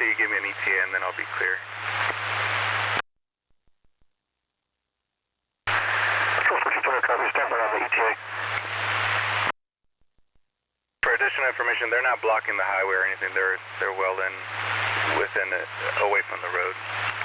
until you give me an ETA, and then I'll be clear. Stand by on the ETA. For additional information, they're not blocking the highway or anything. They're well in, away from the road.